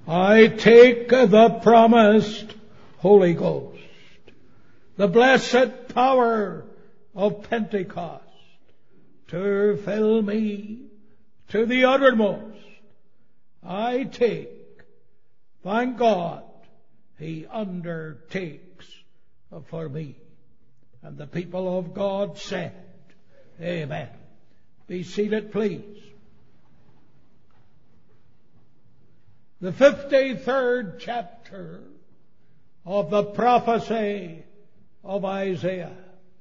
I take the promised Holy Ghost, the blessed power of Pentecost, to fill me to the uttermost. I take, thank God, He undertakes for me. And the people of God said, Amen. Be seated, please. The 53rd chapter of the prophecy of Isaiah.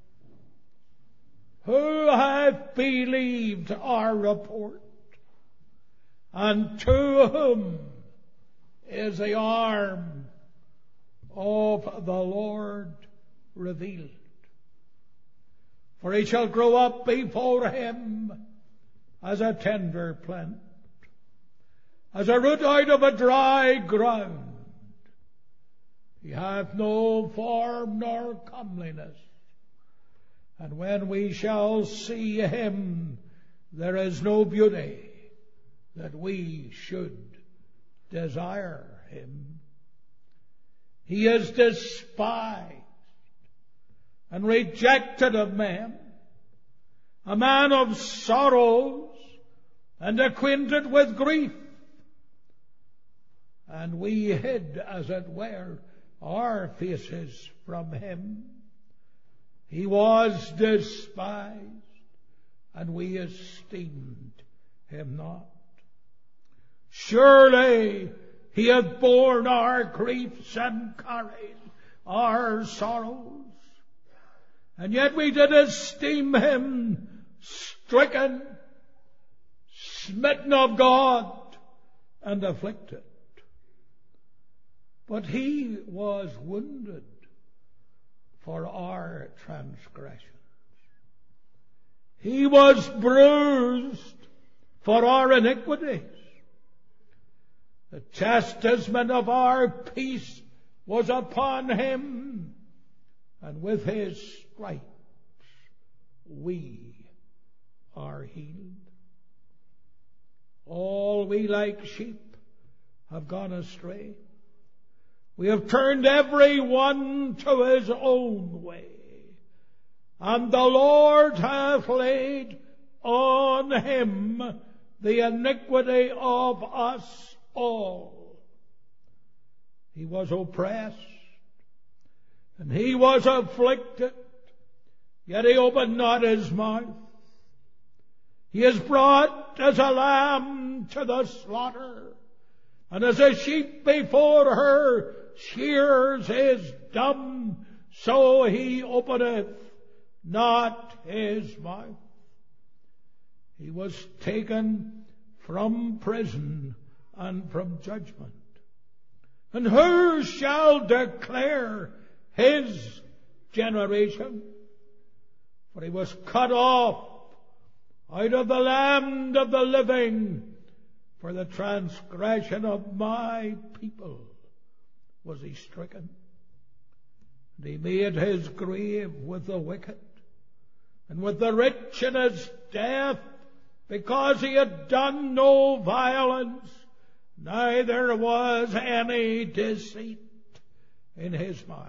Who hath believed our report? And to whom is the arm of the Lord revealed? For he shall grow up before him as a tender plant, as a root out of a dry ground. He hath no form nor comeliness. And when we shall see him, there is no beauty that we should desire him. He is despised and rejected of men, a man of sorrows and acquainted with grief. And we hid, as it were, our faces from him. He was despised, and we esteemed him not. Surely he hath borne our griefs and carried our sorrows. And yet we did esteem him stricken, smitten of God, and afflicted. But he was wounded for our transgressions. He was bruised for our iniquities. The chastisement of our peace was upon him, and with his stripes we are healed. All we like sheep have gone astray. We have turned every one to his own way, and the Lord hath laid on him the iniquity of us all. He was oppressed, and he was afflicted, yet he opened not his mouth. He is brought as a lamb to the slaughter, and as a sheep before her shears is dumb, so he openeth not his mouth. He was taken from prison and from judgment. And who shall declare his generation? For he was cut off out of the land of the living. For the transgression of my people was he stricken. And he made his grave with the wicked, and with the rich in his death, because he had done no violence, neither was any deceit in his mouth.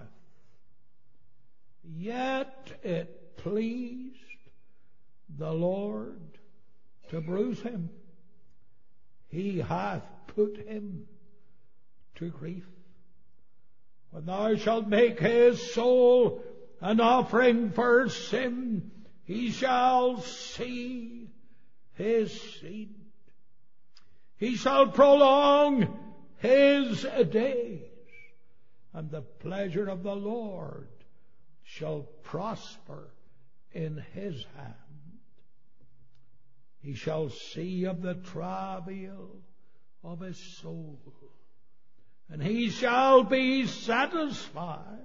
Yet it pleased the Lord to bruise him. He hath put him to grief. When thou shalt make his soul an offering for sin, he shall see his seed. He shall prolong his days, and the pleasure of the Lord shall prosper in his hand. He shall see of the travail of his soul, and he shall be satisfied.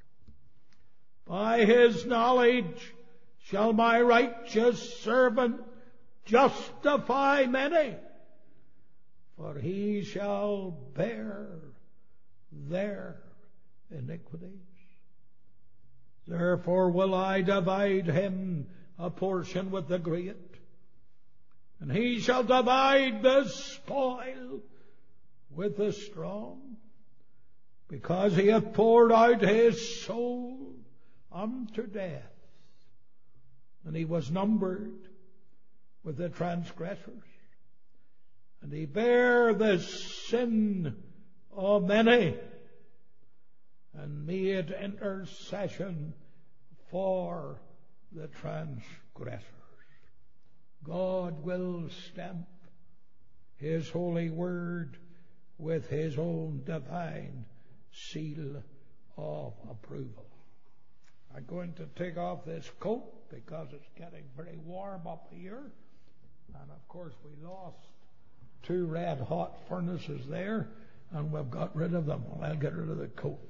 By his knowledge shall my righteous servant justify many, for he shall bear their iniquities. Therefore will I divide him a portion with the great, and he shall divide the spoil with the strong, because he hath poured out his soul unto death. And he was numbered with the transgressors, and he bare the sin of many, and made intercession for the transgressors. God will stamp his holy word with his own divine seal of approval. I'm going to take off this coat because it's getting very warm up here. And of course we lost 2 red hot furnaces there, and we've got rid of them. Well, I'll get rid of the coat.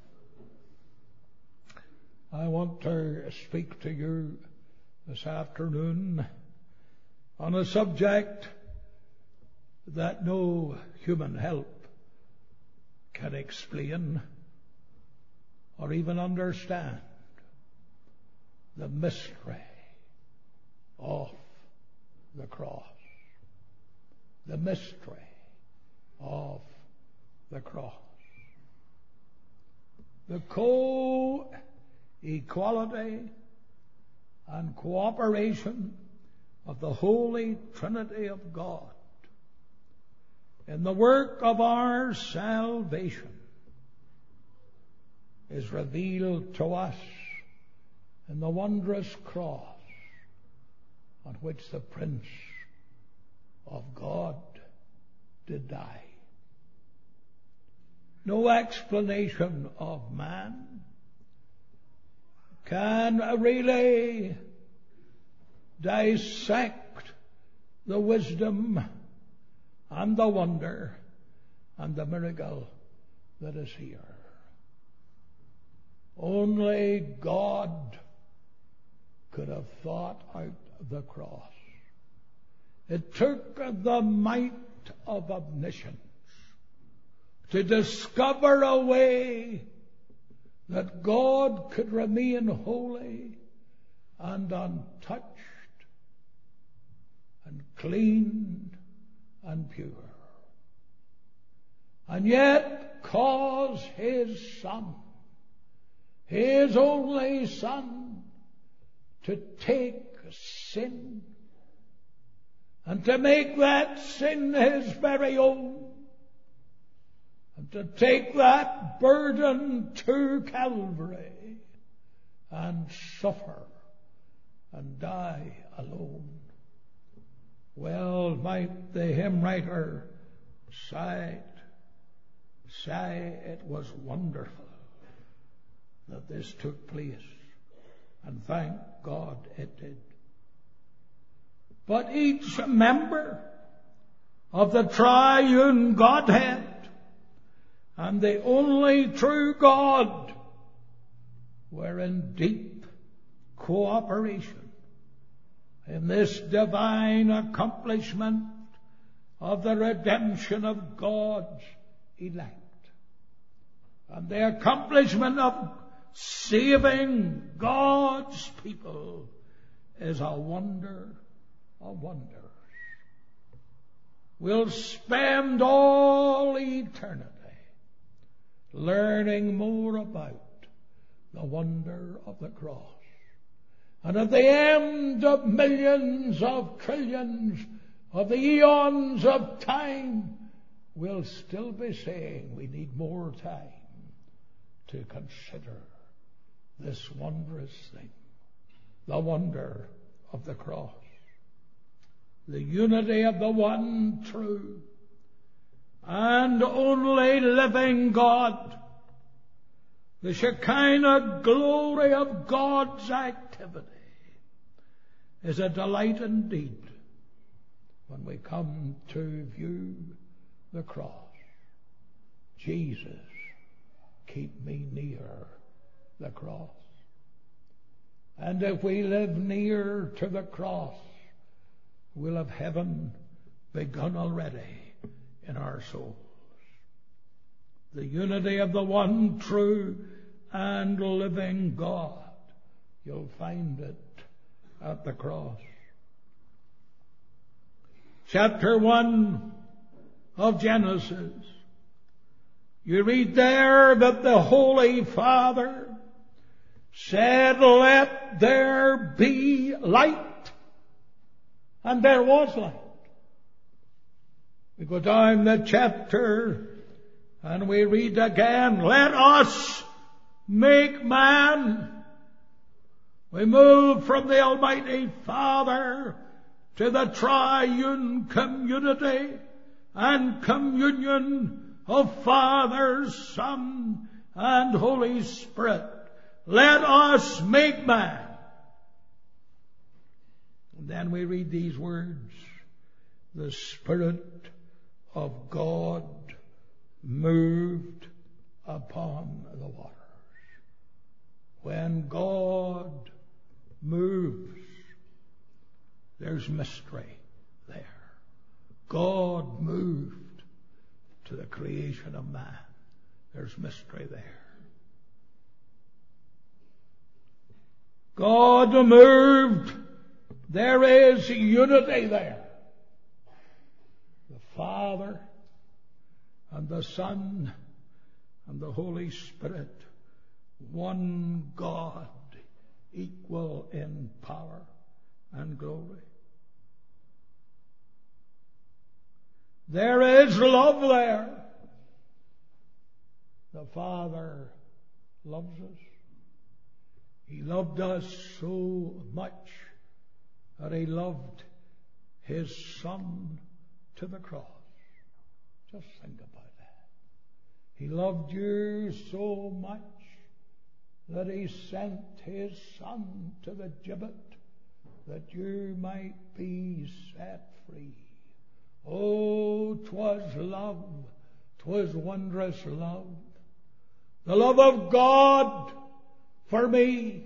I want to speak to you this afternoon on a subject that no human help can explain or even understand: the mystery of the cross. The mystery of the cross. The co-equality and cooperation of the Holy Trinity of God in the work of our salvation is revealed to us in the wondrous cross on which the Prince of God did die. No explanation of man can really dissect the wisdom and the wonder and the miracle that is here. Only God could have thought out the cross. It took the might of omniscience to discover a way that God could remain holy and untouched and clean and pure, and yet cause his Son, his only Son, to take sin and to make that sin his very own, and to take that burden to Calvary and suffer and die alone. Well, might the hymn writer say it was wonderful that this took place, and thank God it did. But each member of the triune Godhead and the only true God were in deep cooperation in this divine accomplishment of the redemption of God's elect, and the accomplishment of saving God's people is a wonder of wonders. We'll spend all eternity learning more about the wonder of the cross. And at the end of millions of trillions of the eons of time, we'll still be saying we need more time to consider this wondrous thing, the wonder of the cross. The unity of the one true and only living God, the Shekinah glory of God's activity, is a delight indeed when we come to view the cross. Jesus, keep me near the cross. And if we live near to the cross, we'll have heaven begun already in our souls. The unity of the one true and living God, you'll find it at the cross. Chapter 1 of Genesis, you read there that the Holy Father said, "Let there be light." And there was light. We go down the chapter and we read again, "Let us make man." We move from the Almighty Father to the triune community and communion of Father, Son, and Holy Spirit. Let us make man. And then we read these words, "The Spirit of God moved upon the waters." When God moves, there's mystery there. God moved to the creation of man. There's mystery there. God moved. There is unity there. The Father and the Son and the Holy Spirit, one God, equal in power and glory. There is love there. The Father loves us. He loved us so much that He loved His Son to the cross. Just think about that. He loved you so much that He sent His Son to the gibbet that you might be set free. Oh, 'twas love, 'twas wondrous love, the love of God for me.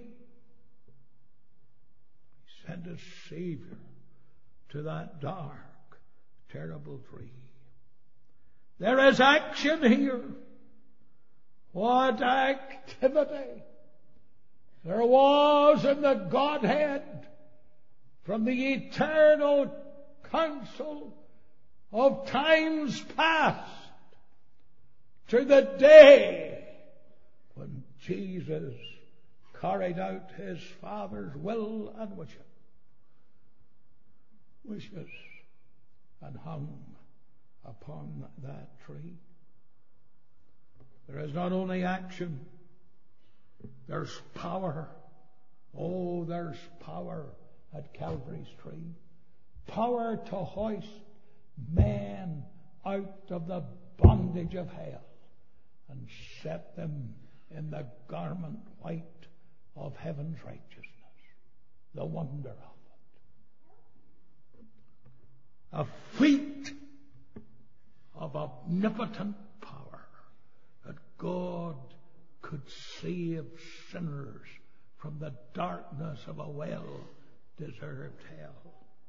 He sent His Savior to that dark, terrible tree. There is action here. What activity there was in the Godhead from the eternal counsel of times past to the day when Jesus carried out His Father's will and wishes and hung upon that tree. There is not only action, there's power. Oh, there's power at Calvary's tree. Power to hoist men out of the bondage of hell and set them in the garment white of heaven's righteousness. The wonder of it. A feat of omnipotent power that God could save sinners from the darkness of a well-deserved hell.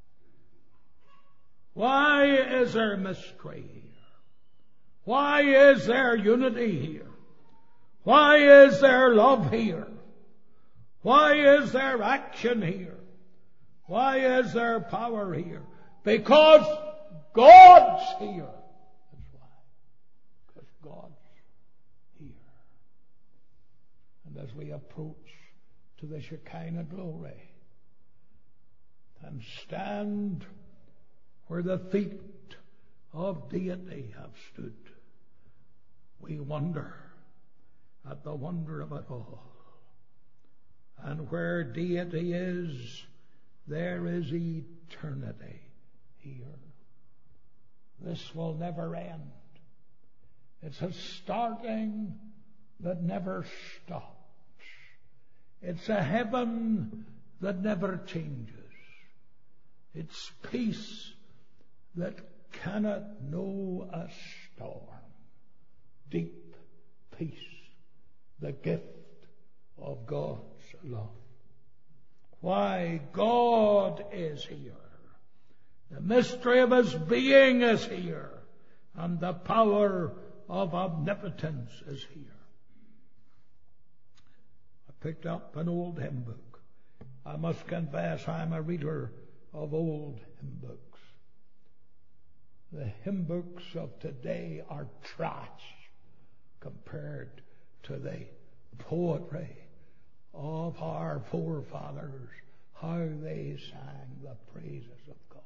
Why is there mystery here? Why is there unity here? Why is there love here? Why is there action here? Why is there power here? Because God's here. That's why. Because God's here. And as we approach to the Shekinah glory and stand where the feet of deity have stood, we wonder at the wonder of it all. And where deity is, there is eternity here. This will never end. It's a starting that never stops. It's a heaven that never changes. It's peace that cannot know a storm. Deep peace, the gift of God's love. Why? God is here. The mystery of His being is here. And the power of omnipotence is here. I picked up an old hymn book. I must confess I'm a reader of old hymn books. The hymn books of today are trash compared to the poetry of our forefathers, how they sang the praises of God.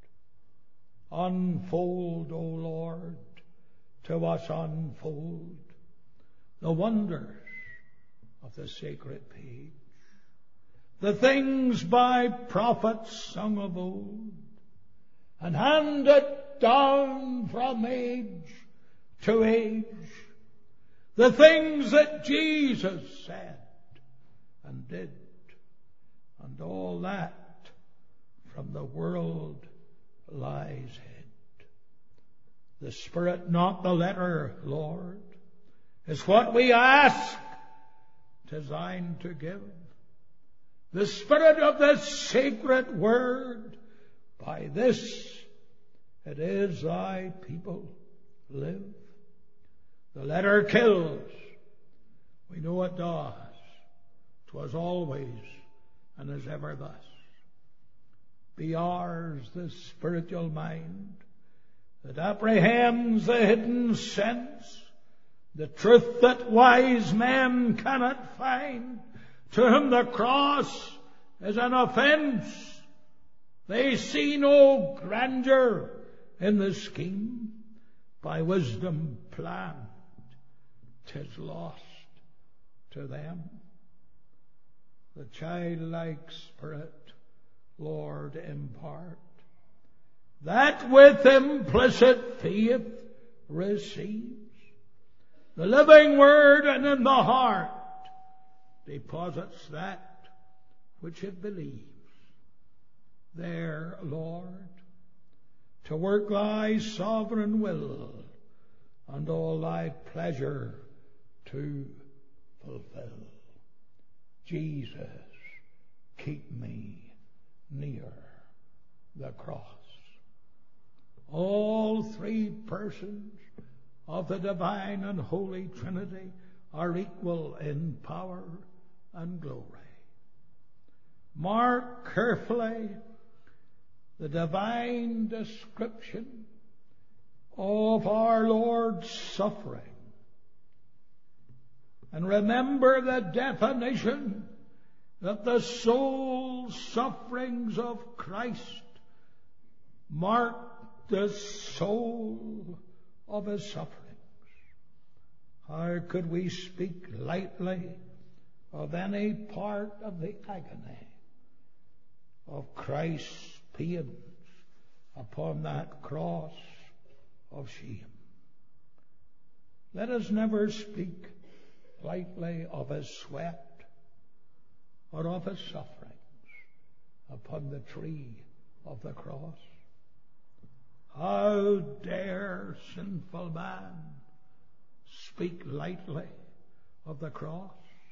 Unfold, O Lord, to us unfold the wonders of the sacred page, the things by prophets sung of old, and handed down from age to age, the things that Jesus said and did, and all that from the world lies hid. The Spirit, not the letter, Lord, is what we ask, 'tis thine to give. The Spirit of the sacred word, by this it is thy people live. The letter kills. We know it does. 'Twas always and is ever thus. Be ours the spiritual mind that apprehends the hidden sense, the truth that wise men cannot find, to whom the cross is an offence. They see no grandeur in the scheme by wisdom planned. 'Tis lost to them. The childlike spirit, Lord, impart, that with implicit faith receives the living word, and in the heart deposits that which it believes. There, Lord, to work thy sovereign will, and all thy pleasure to fulfill. Jesus, keep me near the cross. All three persons of the divine and holy Trinity are equal in power and glory. Mark carefully the divine description of our Lord's suffering, and remember the definition that the sole sufferings of Christ mark the soul of his sufferings. How could we speak lightly of any part of the agony of Christ's pains upon that cross of shame? Let us never speak lightly of his sweat or of his sufferings upon the tree of the cross. How dare sinful man speak lightly of the cross,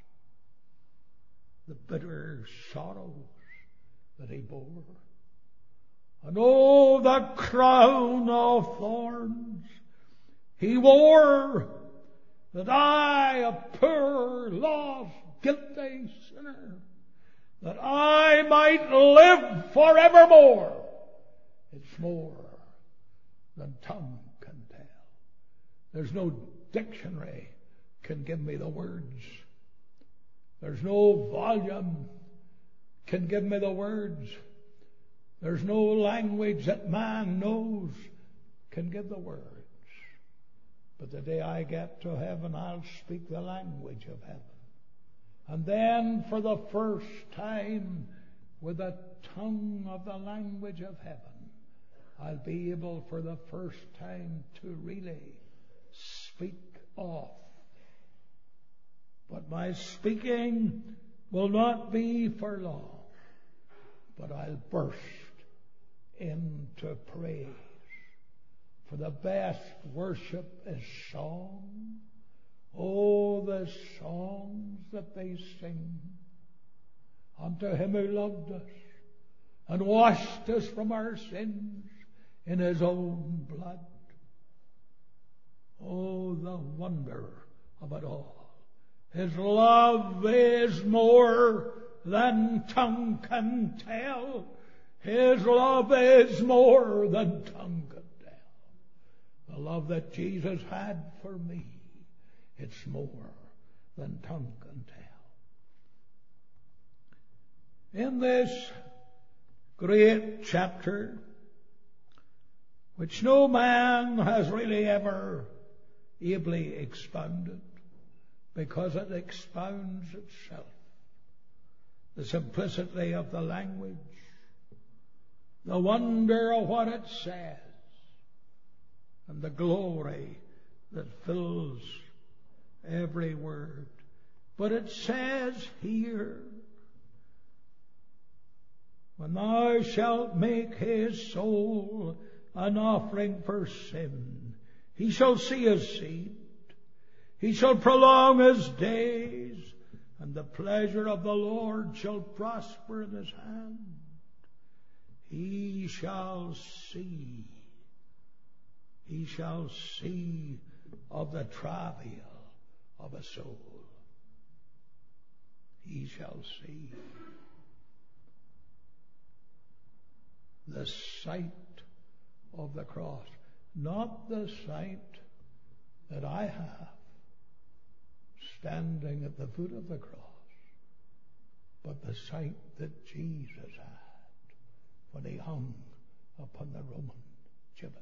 the bitter sorrows that he bore, and oh, the crown of thorns he wore, that I, a poor, lost, guilty sinner, that I might live forevermore. It's more than tongue can tell. There's no dictionary can give me the words. There's no volume can give me the words. There's no language that man knows can give the words. But the day I get to heaven, I'll speak the language of heaven. And then for the first time, with the tongue of the language of heaven, I'll be able for the first time to really speak of. But my speaking will not be for long, but I'll burst into praise. For the best worship is song. Oh, the songs that they sing unto him who loved us and washed us from our sins in his own blood. Oh, the wonder of it all. His love is more than tongue can tell. His love is more than tongue can tell. love that Jesus had for me, it's more than tongue can tell. In this great chapter, which no man has really ever ably expounded, because it expounds itself, the simplicity of the language, the wonder of what it says, and the glory that fills every word. But it says here, when thou shalt make his soul an offering for sin, he shall see his seed, he shall prolong his days, and the pleasure of the Lord shall prosper in his hand. He shall see of the travail of a soul. He shall see the sight of the cross, not the sight that I have standing at the foot of the cross, but the sight that Jesus had when he hung upon the Roman gibbet.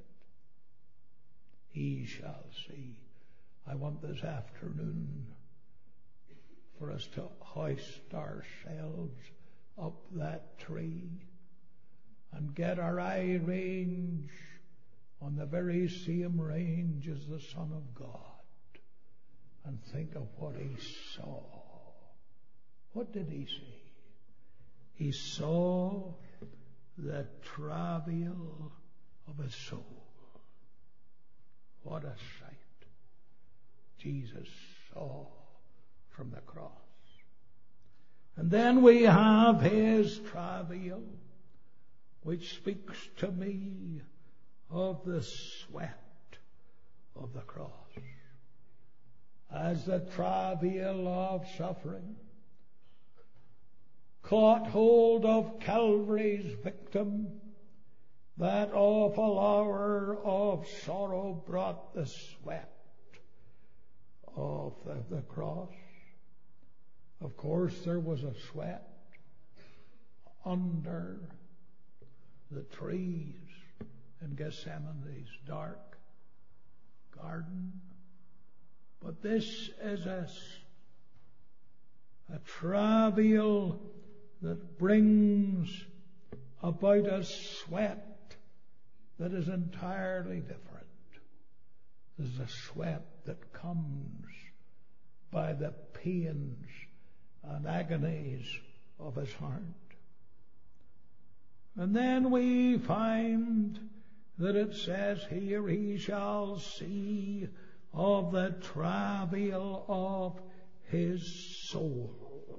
He shall see. I want this afternoon for us to hoist ourselves up that tree and get our eye range on the very same range as the Son of God, and think of what he saw. What did he see? He saw the travail of a soul. What a sight Jesus saw from the cross. And then we have his travail, which speaks to me of the sweat of the cross. As the travail of suffering caught hold of Calvary's victim, that awful hour of sorrow brought the sweat of the cross. Of course, there was a sweat under the trees in Gethsemane's dark garden. But this is a travail that brings about a sweat that is entirely different. There's a sweat that comes by the pains and agonies of his heart. And then we find that it says here, he shall see of the travail of his soul.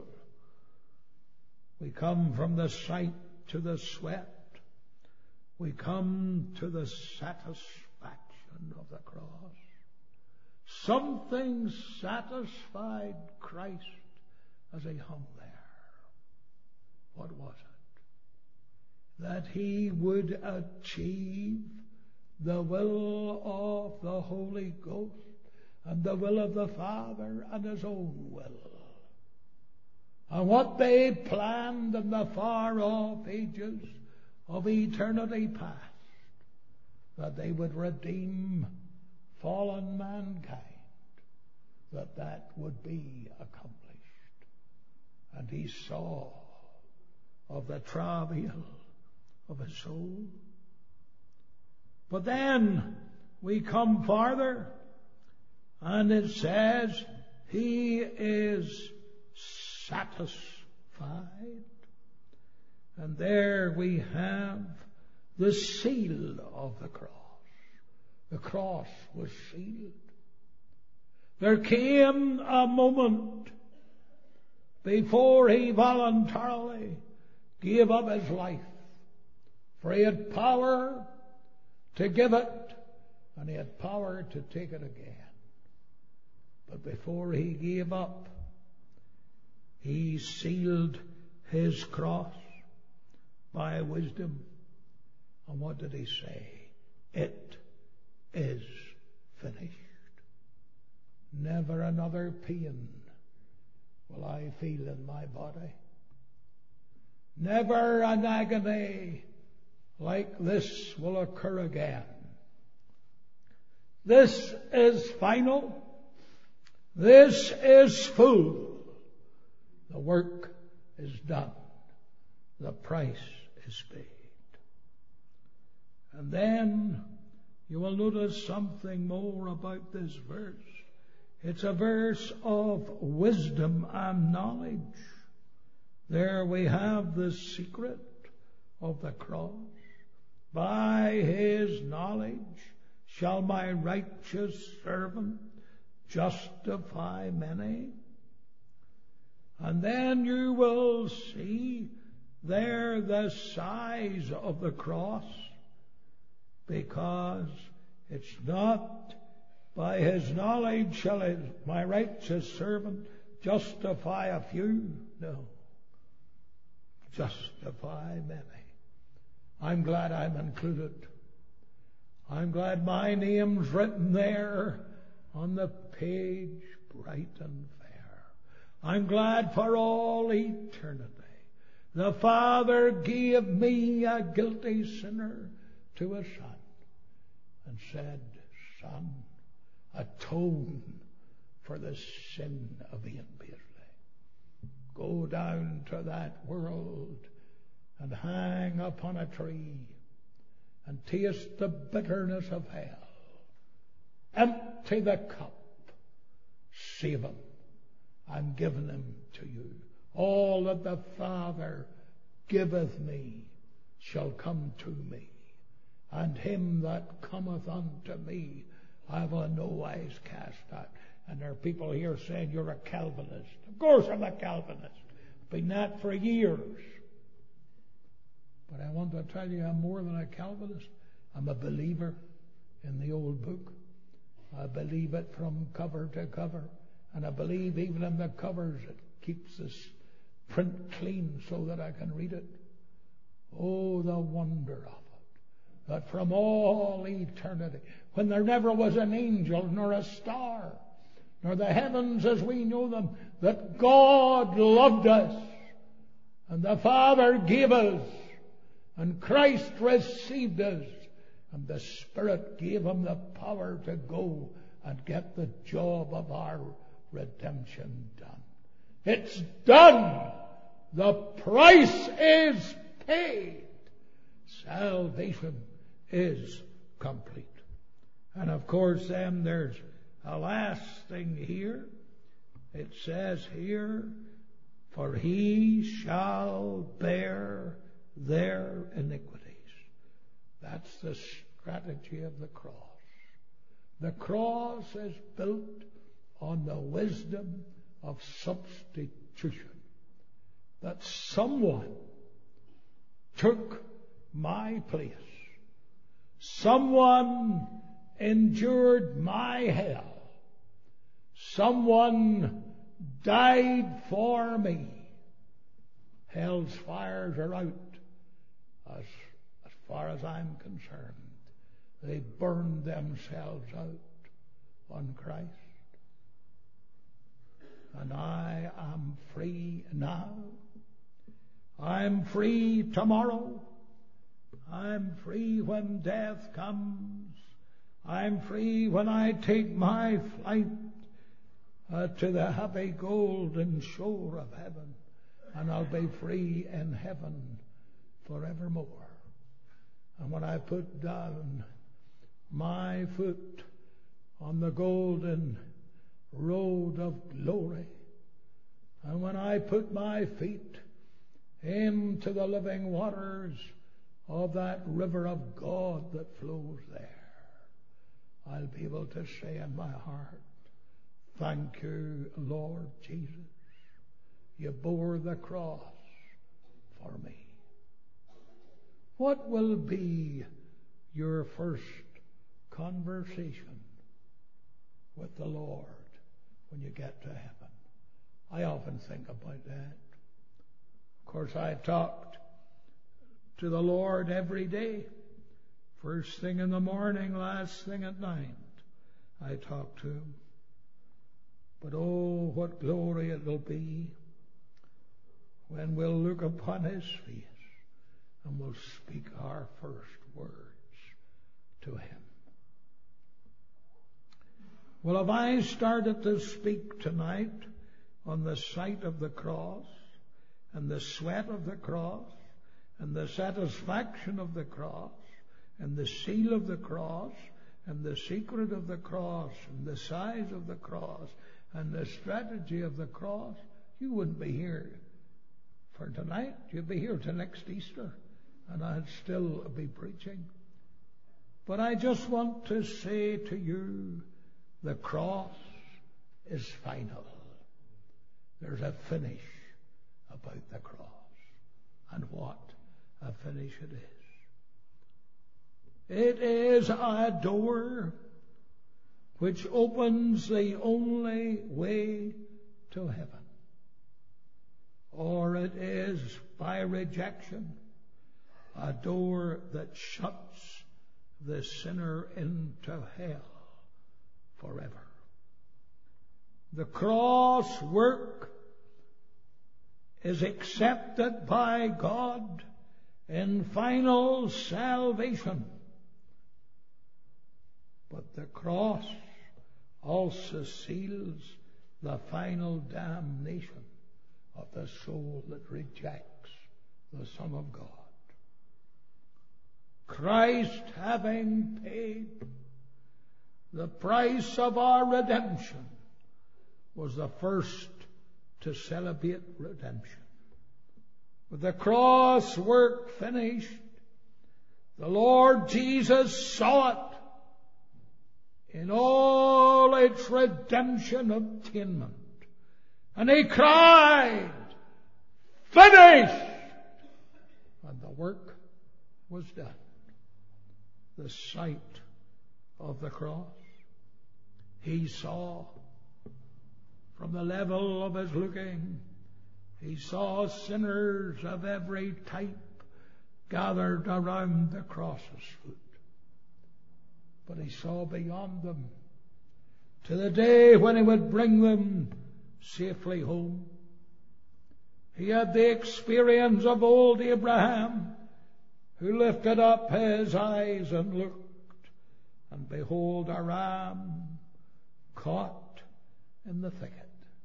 We come from the sight to the sweat. We come to the satisfaction of the cross. Something satisfied Christ as he hung there. What was it? That he would achieve the will of the Holy Ghost and the will of the Father and his own will. And what they planned in the far-off ages of eternity past, that they would redeem fallen mankind, that would be accomplished. And he saw of the travail of his soul. But then we come farther, and it says, he is satisfied. And there we have the seal of the cross. The cross was sealed. There came a moment before he voluntarily gave up his life, for he had power to give it, and he had power to take it again. But before he gave up, he sealed his cross by wisdom. And what did he say? It is finished. Never another pain will I feel in my body. Never an agony like this will occur again. This is final. This is full. The work is done. The price is paid. And then you will notice something more about this verse. It's a verse of wisdom and knowledge. There we have the secret of the cross. By his knowledge shall my righteous servant justify many. And then you will see there the size of the cross, because it's not by his knowledge shall my righteous servant justify a few. No. Justify many. I'm glad I'm included. I'm glad my name's written there on the page bright and fair. I'm glad for all eternity. The Father gave me, a guilty sinner, to a Son, and said, Son, atone for the sin of Ian Beasley. Go down to that world and hang upon a tree and taste the bitterness of hell. Empty the cup. Save him. I'm giving him to you. All that the Father giveth me shall come to me, and him that cometh unto me I will in no wise cast out. And there are people here saying you're a Calvinist. Of course I'm a Calvinist. Been that for years. But I want to tell you I'm more than a Calvinist. I'm a believer in the old book. I believe it from cover to cover. And I believe even in the covers it keeps this print clean so that I can read it. Oh, the wonder of it. That from all eternity, when there never was an angel nor a star, nor the heavens as we know them, that God loved us, and the Father gave us, and Christ received us, and the Spirit gave him the power to go and get the job of our redemption done. It's done. The price is paid. Salvation is complete. And of course then there's a last thing here. It says here, for he shall bear their iniquities. That's the strategy of the cross. The cross is built on the wisdom of substitution. That someone took my place. Someone endured my hell. Someone died for me. Hell's fires are out as far as I'm concerned. They burned themselves out on Christ. And I am free now. I'm free tomorrow. I'm free when death comes. I'm free when I take my flight to the happy golden shore of heaven. And I'll be free in heaven forevermore. And when I put down my foot on the golden road of glory, and when I put my feet into the living waters of that river of God that flows there, I'll be able to say in my heart, thank you, Lord Jesus. You bore the cross for me. What will be your first conversation with the Lord when you get to heaven? I often think about that. Of course, I talked to the Lord every day. First thing in the morning, last thing at night. I talk to him. But oh, what glory it'll be when we'll look upon his face and we'll speak our first words to him. Well, have I started to speak tonight on the sight of the cross and the sweat of the cross and the satisfaction of the cross and the seal of the cross and the secret of the cross and the size of the cross and the strategy of the cross, you wouldn't be here for tonight. You'd be here till next Easter, and I'd still be preaching. But I just want to say to you, the cross is final. There's a finish about the cross. And what a finish it is. It is a door which opens the only way to heaven. Or it is, by rejection, a door that shuts the sinner into hell forever. The cross work is accepted by God in final salvation. But the cross also seals the final damnation of the soul that rejects the Son of God. Christ, having paid the price of our redemption, was the first to celebrate redemption. With the cross work finished, the Lord Jesus saw it in all its redemption attainment. And he cried, "Finished!" And the work was done. The sight of the cross, he saw from the level of his looking, he saw sinners of every type gathered around the cross's foot. But he saw beyond them to the day when he would bring them safely home. He had the experience of old Abraham, who lifted up his eyes and looked, and behold, a ram caught in the thicket.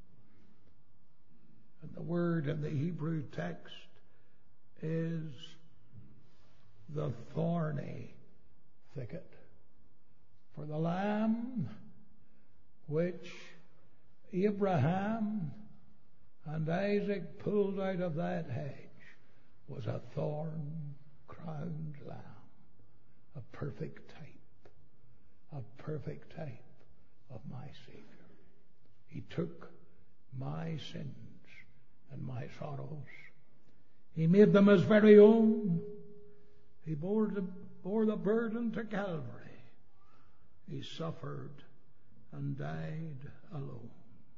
And the word in the Hebrew text is the thorny thicket. For the lamb which Abraham and Isaac pulled out of that hedge was a thorn-crowned lamb, a perfect type of my Savior. He took my sins and my sorrows. He made them his very own. He bore the burden to Calvary. He suffered and died alone.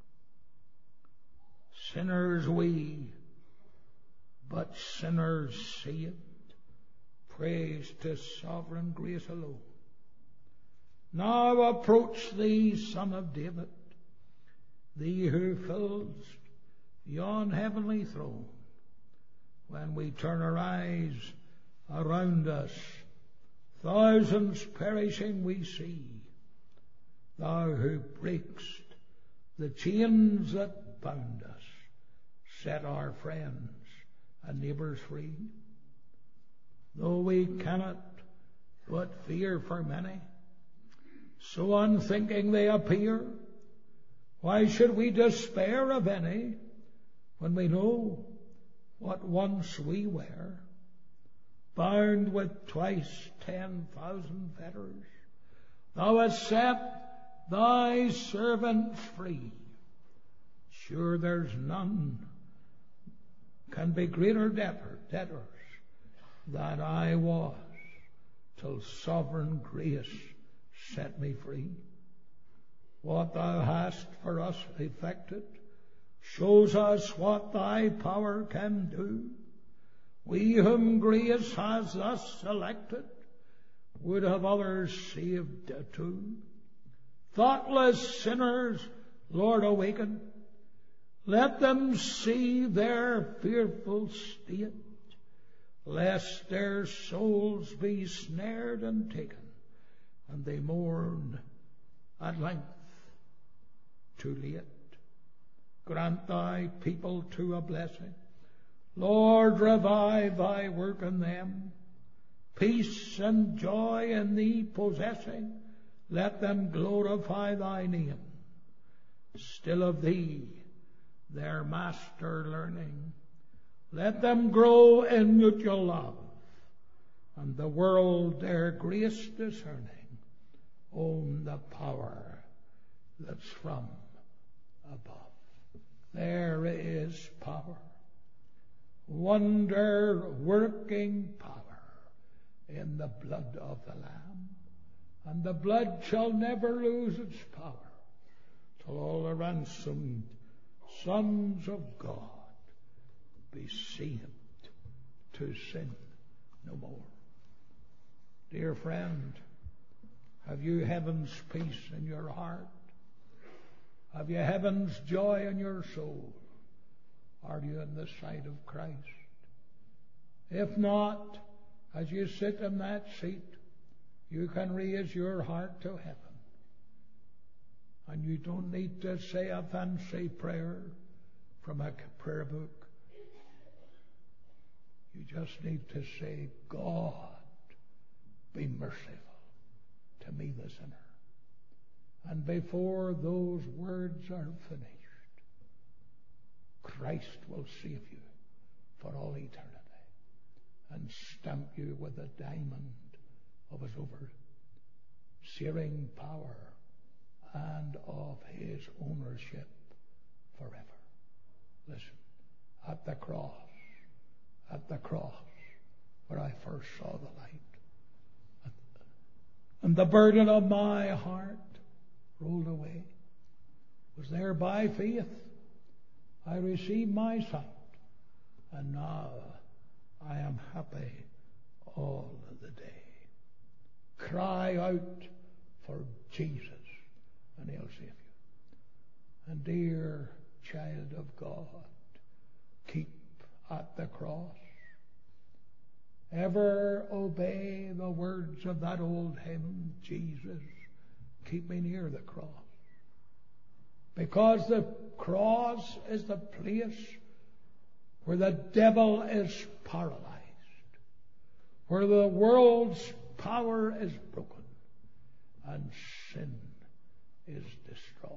Sinners we, but sinners saved. Praise to sovereign grace alone. Now approach thee, Son of David, thee who fills yon heavenly throne. When we turn our eyes around us, thousands perishing we see. Thou who breakst the chains that bound us, set our friends and neighbours free. Though we cannot but fear for many, so unthinking they appear, why should we despair of any when we know what once we were, bound with twice 10,000 fetters? Thou hast set thy servant free. Sure there's none can be greater debtors than I was, till sovereign grace set me free. What thou hast for us effected shows us what thy power can do. We whom grace has thus selected would have others saved too. thoughtless sinners, Lord, awaken. Let them see their fearful state, lest their souls be snared and taken, and they mourn at length too late. Grant thy people to a blessing. Lord, revive thy work in them. Peace and joy in thee possessing, let them glorify thy name. Still of thee, their master learning, let them grow in mutual love, and the world their grace discerning, own the power that's from above. There is power, wonder-working power in the blood of the Lamb, and the blood shall never lose its power till all the ransomed sons of God be saved to sin no more. Dear friend, have you heaven's peace in your heart? Have you heaven's joy in your soul? Are you in the sight of Christ? If not, as you sit in that seat, you can raise your heart to heaven. And you don't need to say a fancy prayer from a prayer book. You just need to say, God, be merciful to me, the sinner. And before those words are finished, Christ will save you for all eternity and stamp you with the diamond of his overseering power and of his ownership forever. Listen, at the cross where I first saw the light, and the burden of my heart rolled away, was there by faith I received my sight, and now I am happy all the day. Cry out for Jesus, and he'll save you. And dear child of God, keep at the cross. Ever obey the words of that old hymn, Jesus, keep me near the cross. Because the cross is the place where the devil is paralyzed, where the world's power is broken, and sin is destroyed.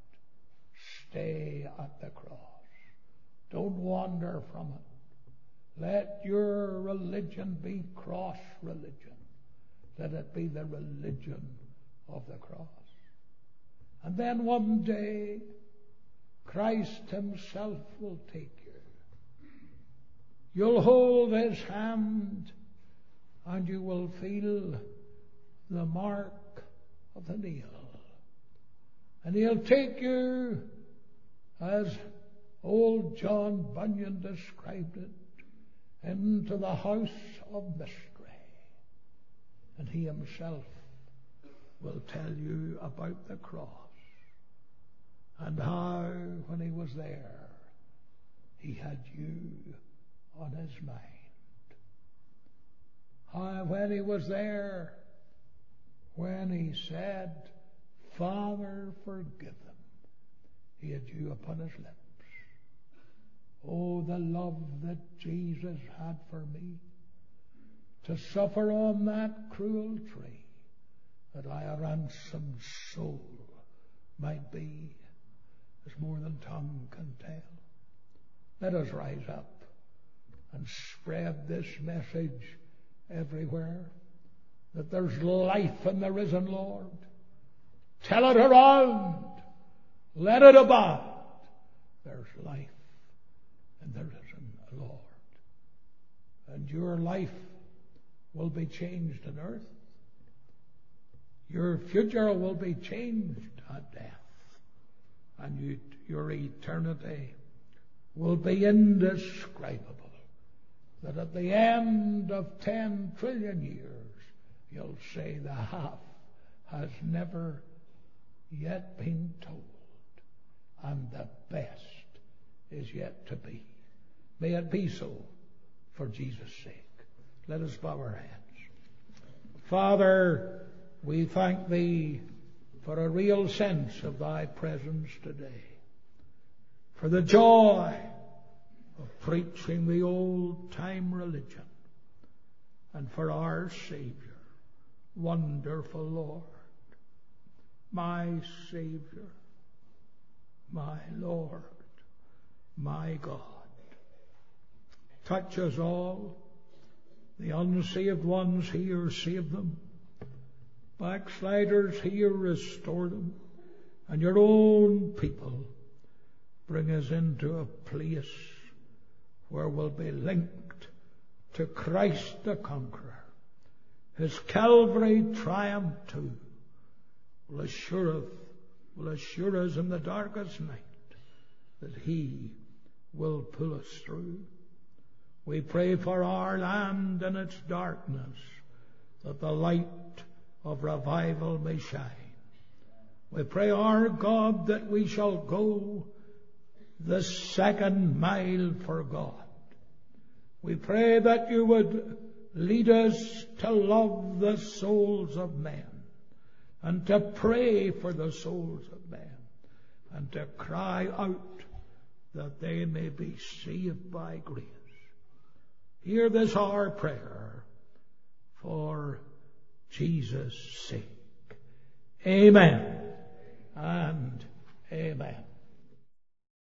Stay at the cross. Don't wander from it. Let your religion be cross religion. Let it be the religion of the cross. And then one day, Christ himself will take you. You'll hold his hand, and you will feel the mark of the nail. And he'll take you, as old John Bunyan described it, into the house of mystery. And he himself will tell you about the cross, and how, when he was there, he had you on his mind. How, when he was there, when he said, Father, forgive them, he had you upon his lips. Oh, the love that Jesus had for me, to suffer on that cruel tree, that I, a ransomed soul, might be, is more than tongue can tell. Let us rise up and spread this message everywhere, that there's life in the risen Lord. Tell it around. Let it abide. There's life in the risen Lord. And your life will be changed on earth. Your future will be changed at death. And your eternity will be indescribable. That at the end of 10 trillion years, you'll say the half has never yet been told, and the best is yet to be. May it be so for Jesus' sake. Let us bow our heads. Father, we thank Thee for a real sense of Thy presence today, for the joy of preaching the old-time religion, and for our Savior, wonderful Lord, my Savior, my Lord, my God. Touch us all. The unsaved ones here, save them. Backsliders here, restore them. And your own people, bring us into a place where we'll be linked to Christ the Conqueror. His Calvary triumph too will assure us in the darkest night that He will pull us through. We pray for our land and its darkness, that the light of revival may shine. We pray, our God, that we shall go the second mile for God. We pray that you would lead us to love the souls of men, and to pray for the souls of men, and to cry out that they may be saved by grace. Hear this our prayer for Jesus' sake. Amen and amen.